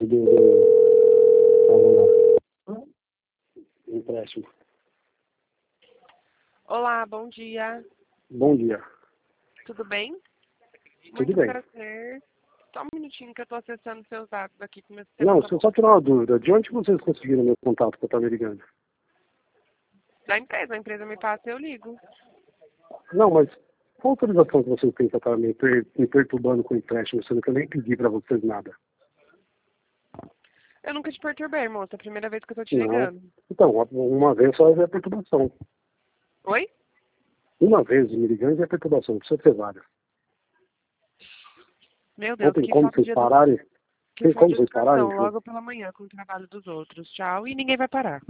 Vamos lá. Empréstimo. Olá, bom dia. Bom dia. Tudo bem? Tudo Muito bem. prazer. Só um minutinho que eu estou acessando seus dados aqui com o meu sistema. Não, Tá se eu bom? só tirar uma dúvida, de onde vocês conseguiram meu contato que eu estava ligando? Da empresa. A empresa me passa e eu ligo. Não, mas qual autorização que vocês têm para estar me perturbando com empréstimo, sendo que eu nem pedi para vocês nada? Eu nunca te perturbei, moça. É a primeira vez que eu tô te Não. ligando. Então, uma vez só é perturbação. Oi? Uma vez me ligando já é perturbação, não precisa ser várias. Meu Não Deus, tem que como falta vocês de pararem? que Tem falta como de vocês pararem? educação. Logo pela manhã com o trabalho dos outros. Tchau. E ninguém vai parar.